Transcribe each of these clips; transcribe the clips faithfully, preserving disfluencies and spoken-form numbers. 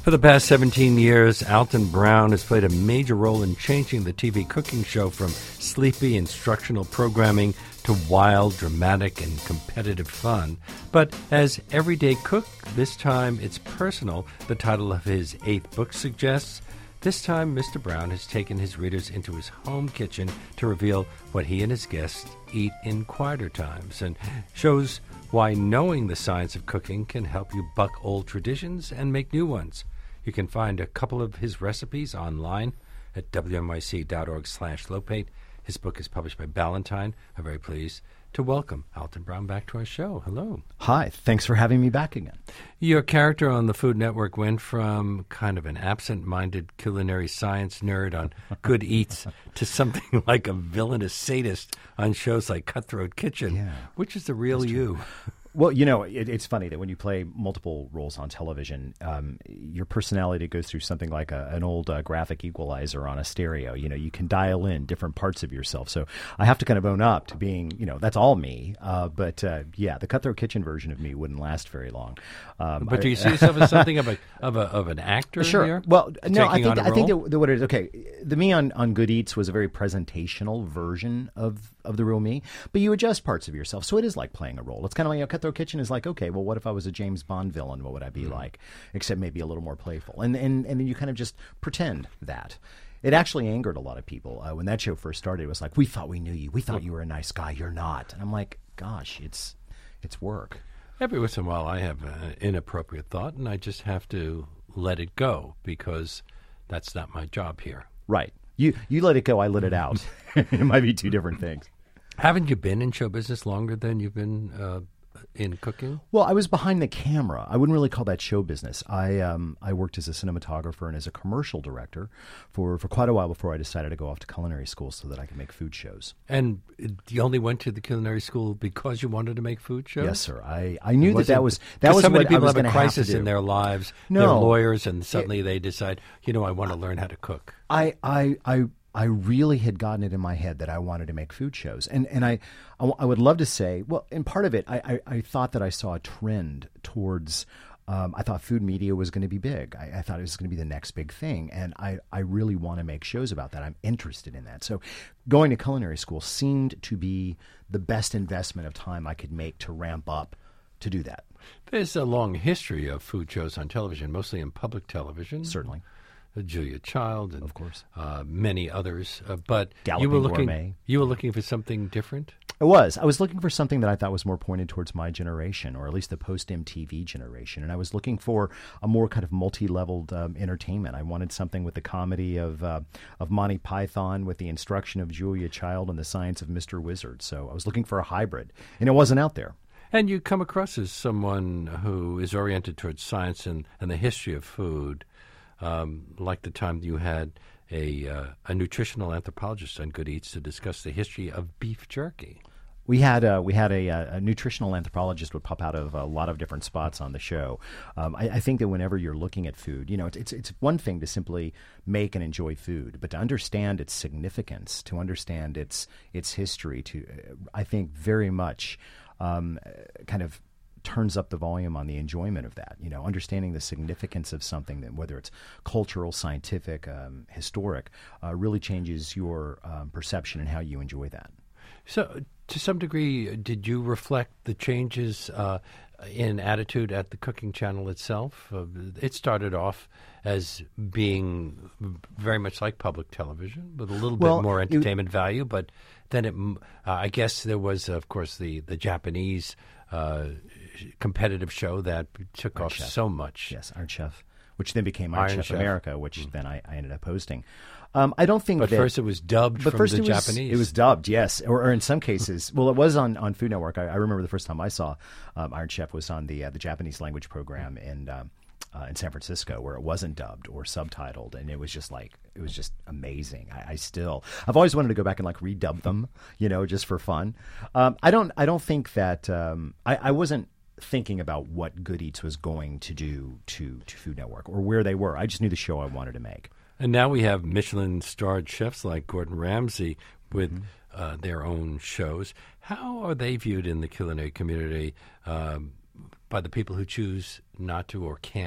For the past seventeen years, Alton Brown has played a major role in changing the T V cooking show from sleepy instructional programming to wild, dramatic, and competitive fun. But as everyday cook, this time it's personal, the title of his eighth book suggests. This time, Mister Brown has taken his readers into his home kitchen to reveal what he and his guests eat in quieter times, and shows why knowing the science of cooking can help you buck old traditions and make new ones. You can find a couple of his recipes online at W N Y C dot org slash Lopate. His book is published by Ballantine. I'm very pleased to welcome Alton Brown back to our show. Hello. Hi. Thanks for having me back again. Your character on the Food Network went from kind of an absent-minded culinary science nerd on Good Eats to something like a villainous sadist on shows like Cutthroat Kitchen. Yeah, which is the real you? Well, you know, it, it's funny that when you play multiple roles on television, um, your personality goes through something like a, an old uh, graphic equalizer on a stereo. You know, you can dial in different parts of yourself. So I have to kind of own up to being, you know, that's all me. Uh, but uh, yeah, the Cutthroat Kitchen version of me wouldn't last very long. Um, but do you I, see yourself as something of a of a of an actor? Sure. Here? Well, no, I think I I think that, that what it is. Okay, the me on, on Good Eats was a very presentational version of of the real me, but you adjust parts of yourself, so it is like playing a role. It's kind of like, you know, Cutthroat Kitchen is like, okay, well, what if I was a James Bond villain? What would I be mm. like? Except maybe a little more playful, and and and then you kind of just pretend that. It actually angered a lot of people uh, when that show first started. It was like, we thought we knew you, we thought you were a nice guy, you're not, and I'm like, gosh, it's it's work. Every once in a while, I have an inappropriate thought, and I just have to let it go because that's not my job here. Right. You you let it go, I let it out. It might be two different things. Haven't you been in show business longer than you've been uh, in cooking? Well, I was behind the camera. I wouldn't really call that show business. I um, I worked as a cinematographer and as a commercial director for, for quite a while before I decided to go off to culinary school so that I could make food shows. And you only went to the culinary school because you wanted to make food shows? Yes, sir. I, I knew that that was that was so many what people I was have a crisis have to do. in their lives. No. They're lawyers, and suddenly it, they decide, you know, I want to learn how to cook. I I I. I really had gotten it in my head that I wanted to make food shows. And and I, I, I would love to say, well, and part of it, I, I, I thought that I saw a trend towards, um, I thought food media was going to be big. I, I thought it was going to be the next big thing. And I, I really want to make shows about that. I'm interested in that. So going to culinary school seemed to be the best investment of time I could make to ramp up to do that. There's a long history of food shows on television, mostly in public television. Certainly. Julia Child, and of course, uh, many others. Uh, but Galloping you were looking, Gourmet. You were looking for something different. I was. I was looking for something that I thought was more pointed towards my generation, or at least the post-M T V generation. And I was looking for a more kind of multi-leveled um, entertainment. I wanted something with the comedy of uh, of Monty Python, with the instruction of Julia Child, and the science of Mister Wizard. So I was looking for a hybrid, and it wasn't out there. And you come across as someone who is oriented towards science and, and the history of food. Um, like the time you had a uh, a nutritional anthropologist on Good Eats to discuss the history of beef jerky. We had a, we had a, a nutritional anthropologist would pop out of a lot of different spots on the show. Um, I, I think that whenever you're looking at food, you know, it's, it's it's one thing to simply make and enjoy food, but to understand its significance, to understand its its history, to uh, I think very much um, kind of turns up the volume on the enjoyment of that. You know, understanding the significance of something, that whether it's cultural, scientific, um, historic, uh, really changes your um, perception and how you enjoy that. So, to some degree, did you reflect the changes uh, in attitude at the cooking channel itself? Uh, it started off as being very much like public television, with a little well, bit more it, entertainment value, but then it, uh, I guess there was, of course, the, the Japanese uh, competitive show that took Iron off Chef. so much. Yes, Iron Chef, which then became Iron, Iron Chef, Chef America, which mm. then I, I ended up hosting. Um, I don't think But that, first it was dubbed but from first the it was, Japanese. It was dubbed, yes, or, or in some cases, well, it was on, on Food Network. I, I remember the first time I saw um, Iron Chef was on the uh, the Japanese language program in um, uh, in San Francisco, where it wasn't dubbed or subtitled, and it was just like it was just amazing. I, I still, I've always wanted to go back and like redub them, you know, just for fun. Um, I don't, I don't think that um, I, I wasn't thinking about what Good Eats was going to do to, to Food Network or where they were. I just knew the show I wanted to make. And now we have Michelin-starred chefs like Gordon Ramsay with mm-hmm. uh, their own shows. How are they viewed in the culinary community um, by the people who choose not to or can't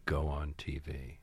go on T V?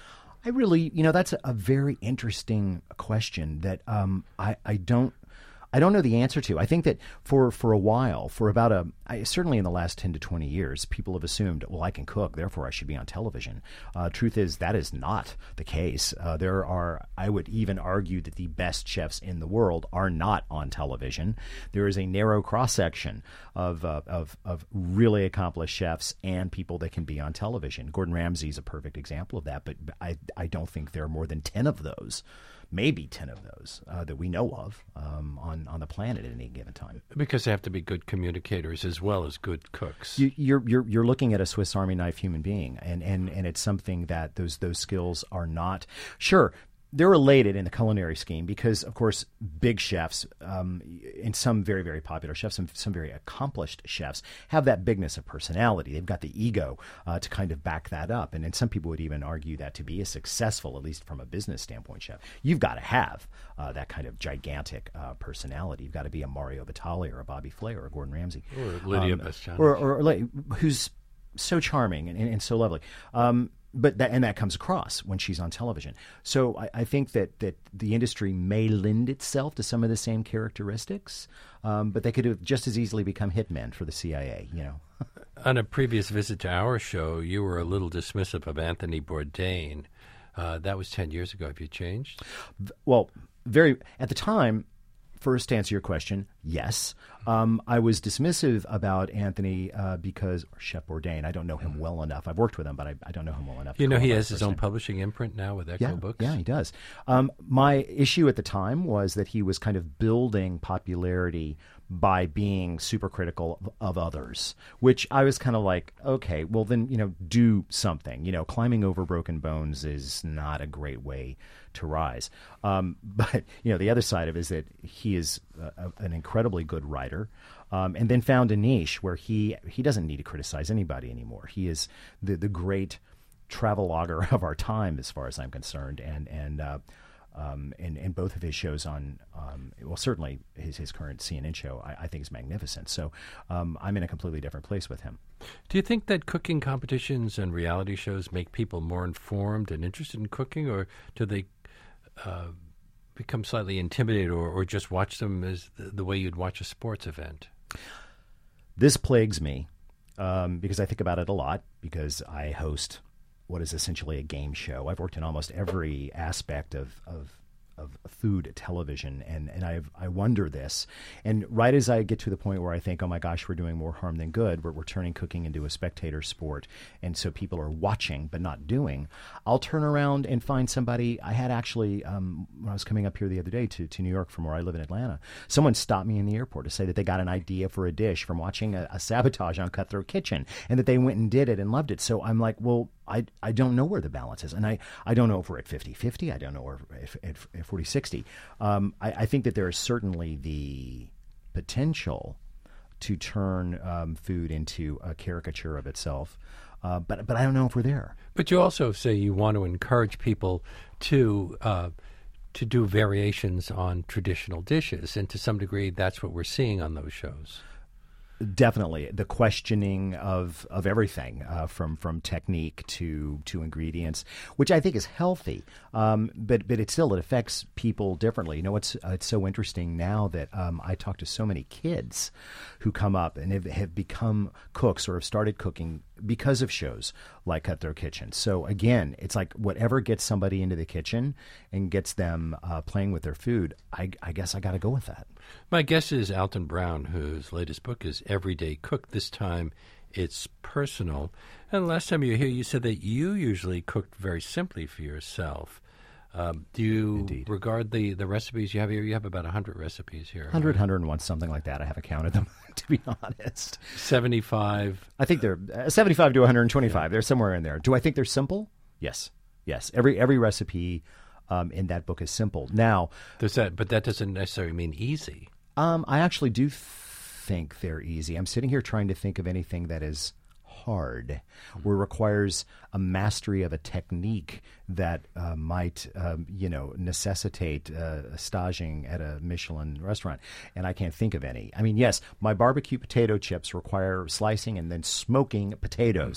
I really, you know, that's a, a very interesting question that um, I, I don't. I don't know the answer to. I think that for, for a while, for about a, I, certainly in the last ten to twenty years, people have assumed, well, I can cook, therefore I should be on television. Uh, truth is, that is not the case. Uh, there are, I would even argue that the best chefs in the world are not on television. There is a narrow cross-section of, uh, of, of really accomplished chefs and people that can be on television. Gordon Ramsay is a perfect example of that, but I, I don't think there are more than ten of those. Maybe ten of those uh, that we know of um, on, on the planet at any given time. Because they have to be good communicators as well as good cooks. You, you're, you're, you're looking at a Swiss Army knife human being, and, and, and it's something that those, those skills are not. Sure, they're related in the culinary scheme because, of course, big chefs um, and some very, very popular chefs, some, some very accomplished chefs have that bigness of personality. They've got the ego uh, to kind of back that up. And, and some people would even argue that to be a successful, at least from a business standpoint, chef, you've got to have uh, that kind of gigantic uh, personality. You've got to be a Mario Batali or a Bobby Flay or a Gordon Ramsay. Or Lydia um, Bastianich. Or, or, or like, who's so charming and, and, and so lovely. Um, But that, and that comes across when she's on television. So I, I think that, that the industry may lend itself to some of the same characteristics, um, but they could have just as easily become hitmen for the C I A. You know. On a previous visit to our show, you were a little dismissive of Anthony Bourdain. Uh, that was ten years ago. Have you changed? Well, very at the time. First, to answer your question, yes. Um, I was dismissive about Anthony uh, because, or Chef Bourdain, I don't know him well enough. I've worked with him, but I, I don't know him well enough. You know, he has his own publishing imprint now with Echo yeah, Books? Yeah, he does. Um, my issue at the time was that he was kind of building popularity by being super critical of, of others, which I was kind of like, okay, well then, you know, do something. You know, climbing over broken bones is not a great way to rise. Um, but, you know, the other side of it is that he is a, a, an incredibly good writer, um, and then found a niche where he he doesn't need to criticize anybody anymore. He is the, the great travelogue of our time, as far as I'm concerned, and, and uh, Um, and, and both of his shows on, um, well, certainly his, his current C N N show, I, I think is magnificent. So um, I'm in a completely different place with him. Do you think that cooking competitions and reality shows make people more informed and interested in cooking, or do they uh, become slightly intimidated, or, or just watch them as the, the way you'd watch a sports event? This plagues me um, because I think about it a lot, because I host what is essentially a game show. I've worked in almost every aspect of, of, of food television, and, and I've, I wonder this. And right as I get to the point where I think, oh my gosh, we're doing more harm than good, we're, we're turning cooking into a spectator sport, and so people are watching but not doing, I'll turn around and find somebody. I had actually, um, when I was coming up here the other day to, to New York from where I live in Atlanta, someone stopped me in the airport to say that they got an idea for a dish from watching a, a Sabotage on Cutthroat Kitchen, and that they went and did it and loved it. So I'm like, well, I, I don't know where the balance is. And I, I don't know if we're at fifty-fifty. I don't know if, if, if forty-sixty. Um, I, I think that there is certainly the potential to turn um, food into a caricature of itself. Uh, but, but I don't know if we're there. But you also say you want to encourage people to uh, to do variations on traditional dishes. And to some degree, that's what we're seeing on those shows. Definitely, the questioning of of everything, uh, from from technique to to ingredients, which I think is healthy. Um, but but it still it affects people differently. You know, it's uh, it's so interesting now that um, I talk to so many kids who come up and have, have become cooks or have started cooking because of shows like Cutthroat Kitchen. So again, it's like whatever gets somebody into the kitchen and gets them uh, playing with their food, I, I guess I got to go with that. My guest is Alton Brown, whose latest book is Everyday Cook. This time it's personal. And last time you were here, you said that you usually cooked very simply for yourself. Um, do you Indeed. regard the, the recipes you have here? You have about one hundred recipes here. one hundred, right? one hundred one, something like that. I haven't counted them, to be honest. seventy-five? I think they're uh, seventy-five to one hundred twenty-five. Yeah. They're somewhere in there. Do I think they're simple? Yes. Yes. Every every recipe um, in that book is simple. Now, Does that, but that doesn't necessarily mean easy. Um, I actually do think they're easy. I'm sitting here trying to think of anything that is hard, where it requires a mastery of a technique that uh, might, um, you know, necessitate uh, staging at a Michelin restaurant. And I can't think of any. I mean, yes, my barbecue potato chips require slicing and then smoking potatoes.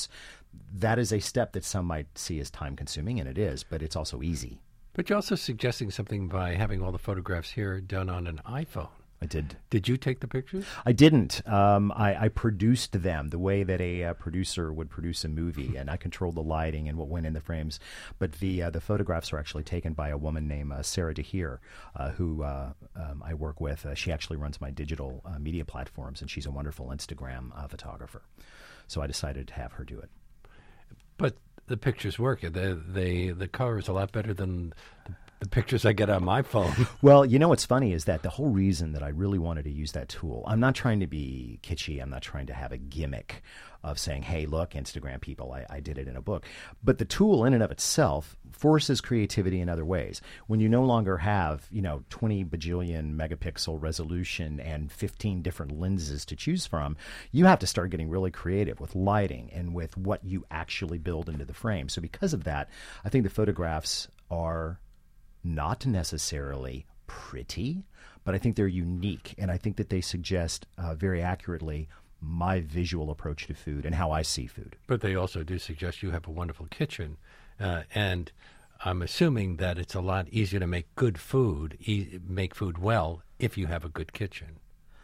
that is a step that some might see as time-consuming, and it is, but it's also easy. But you're also suggesting something by having all the photographs here done on an iPhone. I did. Did you take the pictures? I didn't. Um, I, I produced them the way that a uh, producer would produce a movie, and I controlled the lighting and what went in the frames. But the uh, the photographs were actually taken by a woman named uh, Sarah DeHeer, uh, who uh, um, I work with. Uh, she actually runs my digital uh, media platforms, and she's a wonderful Instagram uh, photographer. So I decided to have her do it. But the pictures work. They, they, the color is a lot better than the the pictures I get on my phone. Well, you know what's funny is that the whole reason that I really wanted to use that tool, I'm not trying to be kitschy. I'm not trying to have a gimmick of saying, hey, look, Instagram people, I, I did it in a book. But the tool in and of itself forces creativity in other ways. When you no longer have, you know, twenty bajillion megapixel resolution and fifteen different lenses to choose from, you have to start getting really creative with lighting and with what you actually build into the frame. So because of that, I think the photographs are not necessarily pretty, but I think they're unique, and I think that they suggest uh, very accurately my visual approach to food and how I see food. But they also do suggest you have a wonderful kitchen, uh, and I'm assuming that it's a lot easier to make good food, e- make food well, if you have a good kitchen.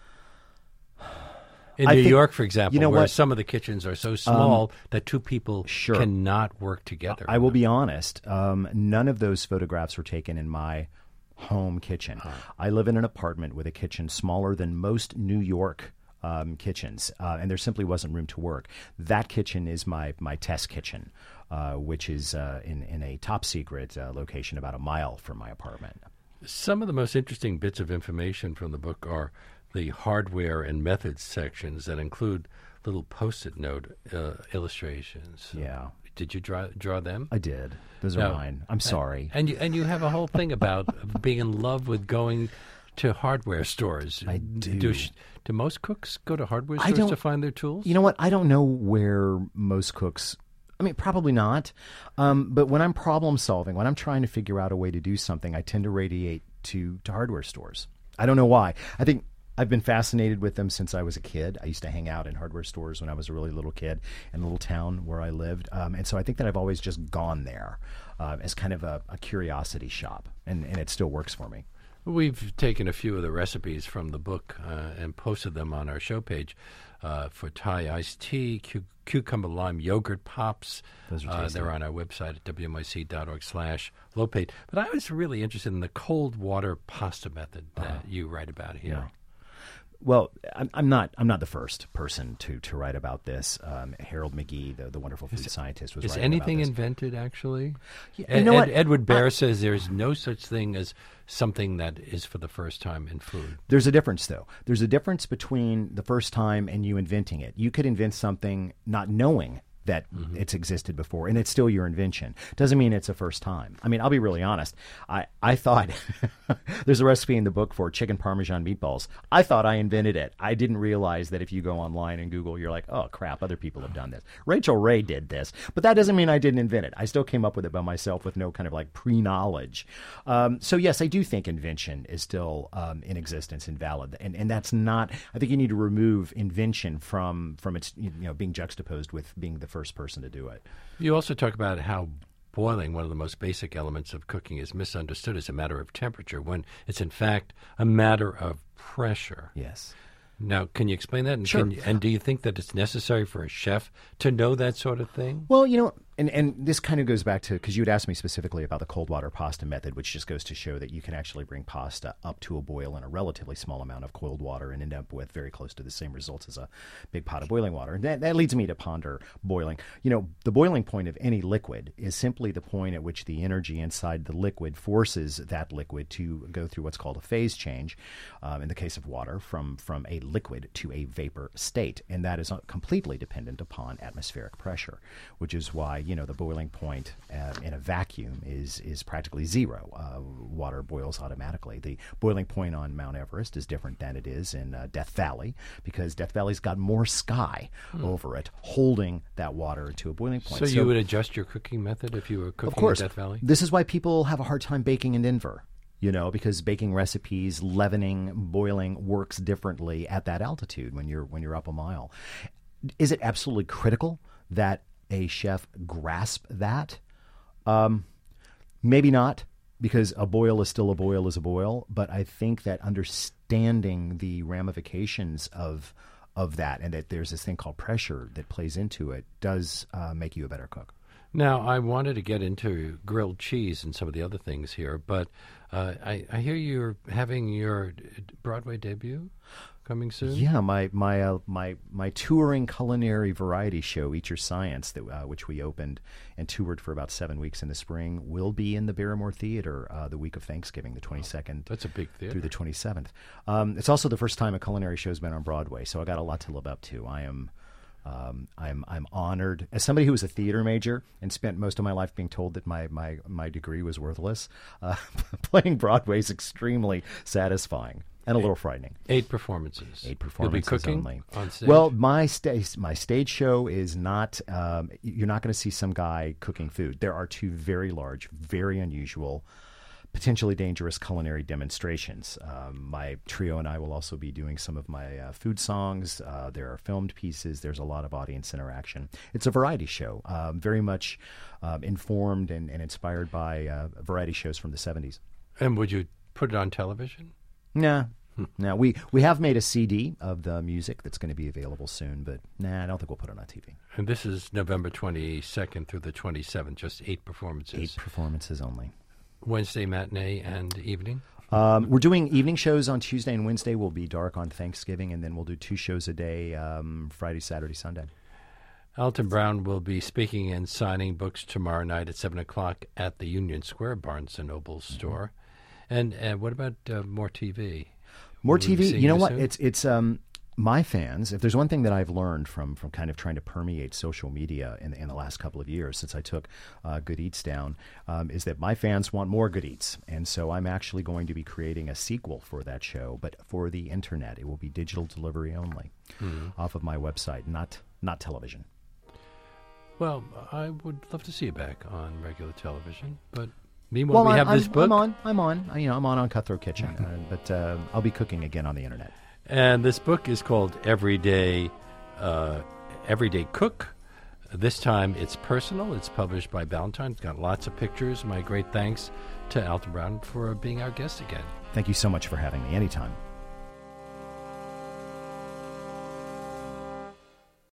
In I New think, York, for example, you know where what? some of the kitchens are so small Um, that two people sure. cannot work together. I will be honest. Um, none of those photographs were taken in my home kitchen. Huh. I live in an apartment with a kitchen smaller than most New York um, kitchens, uh, and there simply wasn't room to work. That kitchen is my my test kitchen, uh, which is uh, in, in a top secret uh, location about a mile from my apartment. Some of the most interesting bits of information from the book are the hardware and methods sections that include little Post-it note uh, illustrations. Yeah. Did you draw draw them? I did. Those are No. mine. I'm sorry. And you and you have a whole thing about being in love with going to hardware stores. I do. Do, sh- do most cooks go to hardware I stores don't- to find their tools? You know what? I don't know where most cooks. I mean, probably not. Um, but when I'm problem solving, when I'm trying to figure out a way to do something, I tend to radiate to, to hardware stores. I don't know why. I think I've been fascinated with them since I was a kid. I used to hang out in hardware stores when I was a really little kid in a little town where I lived. Um, and so I think that I've always just gone there uh, as kind of a, a curiosity shop. And, and it still works for me. We've taken a few of the recipes from the book uh, and posted them on our show page uh, for Thai iced tea, cu- cucumber lime yogurt pops. Those are uh, tasty. they're on our website at w m i c dot org slash lopate. But I was really interested in the cold water pasta method that Uh-huh. you write about here. Yeah. Well, I'm, I'm not. I'm not the first person to, to write about this. Um, Harold McGee, the, the wonderful food scientist, was Is writing anything about this. invented, actually? Yeah, Ed, you know what? Ed- Edward Bear says there's no such thing as something that is for the first time in food. There's a difference, though. There's a difference between the first time and you inventing it. You could invent something not knowing that Mm-hmm. it's existed before, and it's still your invention. Doesn't mean it's a first time. I mean, I'll be really honest. I, I thought there's a recipe in the book for chicken Parmesan meatballs. I thought I invented it. I didn't realize that if you go online and Google, you're like, oh, crap, other people have done this. Rachel Ray did this. But that doesn't mean I didn't invent it. I still came up with it by myself with no kind of like pre-knowledge. Um, so, yes, I do think invention is still um, in existence and valid. And, and that's not – I think you need to remove invention from, from its, you know, being juxtaposed with being the first person to do it. You also talk about how boiling, one of the most basic elements of cooking, is misunderstood as a matter of temperature when it's in fact a matter of pressure. Yes. Now, can you explain that? And, Sure. can you- and do you think that it's necessary for a chef to know that sort of thing? Well, you know, and, and this kind of goes back to, because you had asked me specifically about the cold water pasta method, which just goes to show that you can actually bring pasta up to a boil in a relatively small amount of cold water and end up with very close to the same results as a big pot of boiling water. And that, that leads me to ponder boiling. You know, the boiling point of any liquid is simply the point at which the energy inside the liquid forces that liquid to go through what's called a phase change, um, in the case of water, from, from a liquid to a vapor state. And that is completely dependent upon atmospheric pressure, which is why, you know, the boiling point uh, in a vacuum is is practically zero. Uh, water boils automatically. The boiling point on Mount Everest is different than it is in uh, Death Valley, because Death Valley's got more sky Hmm. over it, holding that water to a boiling point. So, you would adjust your cooking method if you were cooking of course, in Death Valley? This is why people have a hard time baking in Denver. You know, because baking recipes, leavening, boiling works differently at that altitude when you're when you're up a mile. Is it absolutely critical that a chef grasp that? Um, maybe not, because a boil is still a boil is a boil. But I think that understanding the ramifications of of that, and that there's this thing called pressure that plays into it, does uh, make you a better cook. Now, I wanted to get into grilled cheese and some of the other things here, but uh, I, I hear you're having your Broadway debut coming soon? Yeah, my my uh, my my touring culinary variety show, Eat Your Science, that uh, which we opened and toured for about seven weeks in the spring, will be in the Barrymore Theater uh, the week of Thanksgiving, the twenty-second. That's a big theater. Through the twenty-seventh. Um, it's also the first time a culinary show's been on Broadway, so I got a lot to live up to. I am. Um, I'm I'm honored as somebody who was a theater major and spent most of my life being told that my my, my degree was worthless. Uh, playing Broadway is extremely satisfying and a little frightening. Eight performances. Eight performances You'll be cooking only. On stage? Well, my stage my stage show is not. Um, you're not going to see some guy cooking food. There are two very large, very unusual, potentially dangerous culinary demonstrations. Um, my trio and I will also be doing some of my uh, food songs. Uh, there are filmed pieces. There's a lot of audience interaction. It's a variety show, um, very much um, informed and, and inspired by uh, variety shows from the seventies. And would you put it on television? Nah. Now, we, we have made a C D of the music that's going to be available soon, but nah, I don't think we'll put it on T V. And this is November twenty-second through the twenty-seventh, just eight performances. Eight performances only. Wednesday matinee and evening? Um, we're doing evening shows on Tuesday and Wednesday. We'll be dark on Thanksgiving, and then we'll do two shows a day, um, Friday, Saturday, Sunday. Alton Brown will be speaking and signing books tomorrow night at seven o'clock at the Union Square Barnes and Noble store. Mm-hmm. And uh, what about uh, more T V? More Will T we V. see You know you what? soon? It's it's um my fans. If there's one thing that I've learned from from kind of trying to permeate social media in in the last couple of years since I took uh, Good Eats down, um, is that my fans want more Good Eats, and so I'm actually going to be creating a sequel for that show, but for the internet. It will be digital delivery only, mm-hmm. off of my website, not not television. Well, I would love to see you back on regular television, but meanwhile, well, we I'm, have this I'm, book. I'm on. I'm on. You know, I'm on on Cutthroat Kitchen, uh, but uh, I'll be cooking again on the internet. And this book is called Everyday uh, Everyday Cook. This time it's personal. It's published by Ballantine. It's got lots of pictures. My great thanks to Alton Brown for being our guest again. Thank you so much for having me. Anytime.